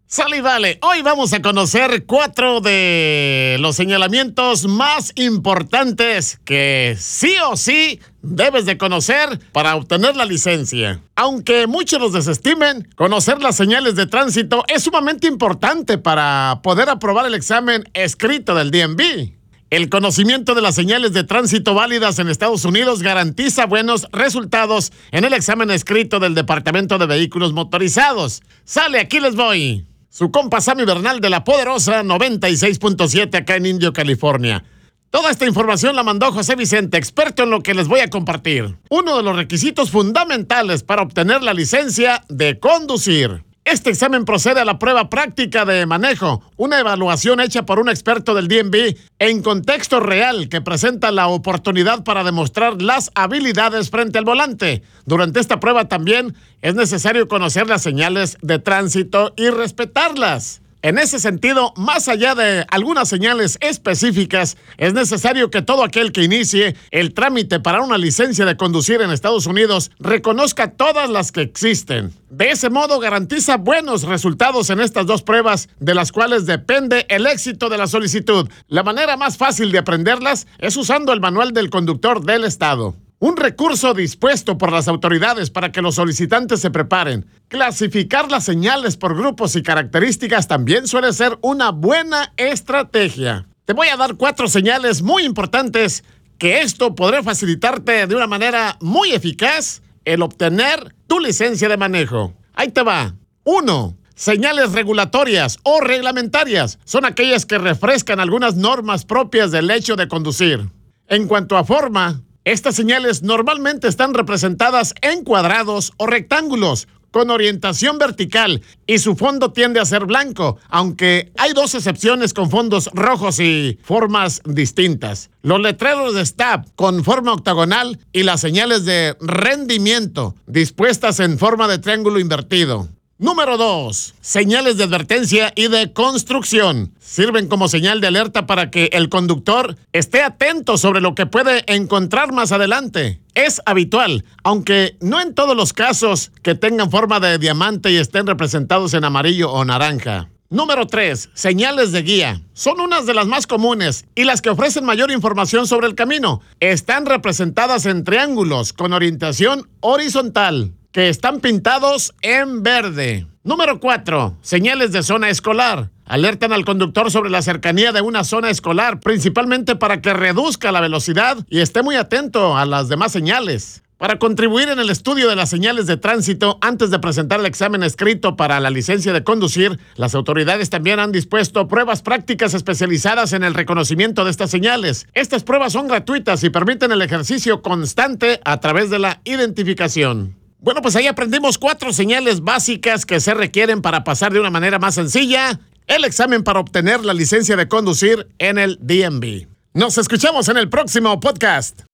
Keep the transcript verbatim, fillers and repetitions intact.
Sale y vale, hoy vamos a conocer cuatro de los señalamientos más importantes que sí o sí debes de conocer para obtener la licencia. Aunque muchos los desestimen, conocer las señales de tránsito es sumamente importante para poder aprobar el examen escrito del D M V. El conocimiento de las señales de tránsito válidas en Estados Unidos garantiza buenos resultados en el examen escrito del Departamento de Vehículos Motorizados. Sale, aquí les voy. Su compa Sammy Bernal de la poderosa noventa y seis punto siete acá en Indio, California. Toda esta información la mandó José Vicente, experto en lo que les voy a compartir. Uno de los requisitos fundamentales para obtener la licencia de conducir. Este examen procede a la prueba práctica de manejo, una evaluación hecha por un experto del D M V en contexto real que presenta la oportunidad para demostrar las habilidades frente al volante. Durante esta prueba también es necesario conocer las señales de tránsito y respetarlas. En ese sentido, más allá de algunas señales específicas, es necesario que todo aquel que inicie el trámite para una licencia de conducir en Estados Unidos reconozca todas las que existen. De ese modo, garantiza buenos resultados en estas dos pruebas, de las cuales depende el éxito de la solicitud. La manera más fácil de aprenderlas es usando el manual del conductor del estado. Un recurso dispuesto por las autoridades para que los solicitantes se preparen. Clasificar las señales por grupos y características también suele ser una buena estrategia. Te voy a dar cuatro señales muy importantes que esto podrá facilitarte de una manera muy eficaz el obtener tu licencia de manejo. Ahí te va. Uno. Señales regulatorias o reglamentarias son aquellas que refrescan algunas normas propias del hecho de conducir. En cuanto a forma, estas señales normalmente están representadas en cuadrados o rectángulos con orientación vertical y su fondo tiende a ser blanco, aunque hay dos excepciones con fondos rojos y formas distintas. Los letreros de stop con forma octagonal y las señales de rendimiento dispuestas en forma de triángulo invertido. Número dos. Señales de advertencia y de construcción. Sirven como señal de alerta para que el conductor esté atento sobre lo que puede encontrar más adelante. Es habitual, aunque no en todos los casos, que tengan forma de diamante y estén representados en amarillo o naranja. Número tres. Señales de guía. Son unas de las más comunes y las que ofrecen mayor información sobre el camino. Están representadas en triángulos con orientación horizontal, que están pintados en verde. Número cuatro. Señales de zona escolar. Alertan al conductor sobre la cercanía de una zona escolar, principalmente para que reduzca la velocidad y esté muy atento a las demás señales. Para contribuir en el estudio de las señales de tránsito antes de presentar el examen escrito para la licencia de conducir, las autoridades también han dispuesto pruebas prácticas especializadas en el reconocimiento de estas señales. Estas pruebas son gratuitas y permiten el ejercicio constante a través de la identificación. Bueno, pues ahí aprendimos cuatro señales básicas que se requieren para pasar de una manera más sencilla el examen para obtener la licencia de conducir en el D M V. Nos escuchamos en el próximo podcast.